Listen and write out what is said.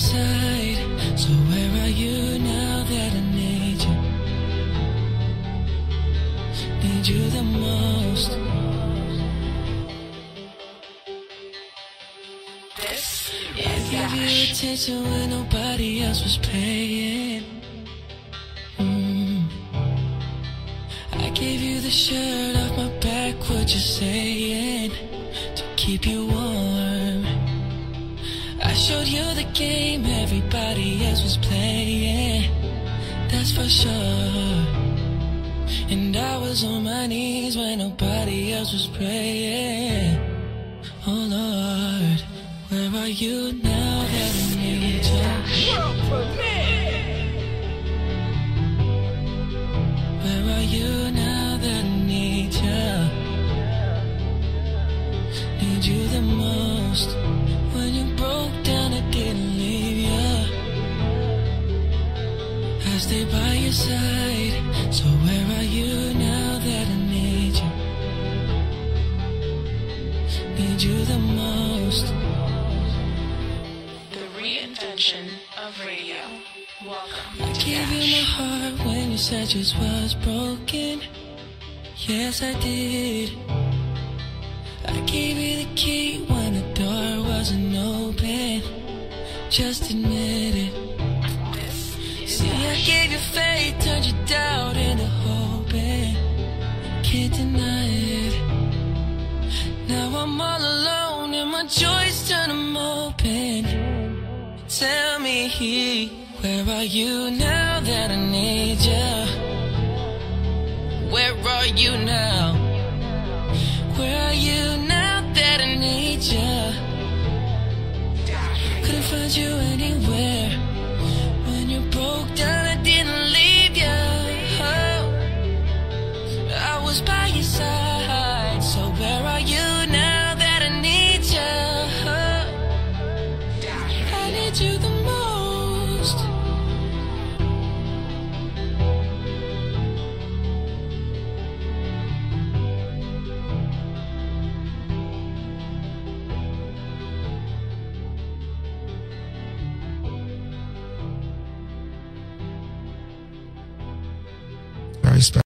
side. So where are you now that I need you? Need you the most. This I is gave you Yash. attention when nobody else was paying. I gave you the shirt off my back, what you saying? To keep you warm. I showed you the game everybody else was playing. That's for sure. And I was on my knees when nobody else was praying. Oh Lord, where are you now that I need you? Where are you now that I need you? Need you the most. When you broke down, I didn't leave you. I stayed by your side. So where are you now that I need you? Need you the most. The reinvention of radio. Welcome I to gave you my Yash. heart when you said yours was broken. Yes, I did. I gave you the key when the door wasn't open. Just admit it. This is See, I Yash. gave you faith, turned your doubt into hope, and can't deny it. Now I'm all alone and my joys turn them open. Tell me, where are you now that I need you? Where are you now? Where are you now that I need you? Couldn't find you anywhere. When you broke down, I didn't leave you. I was by your side.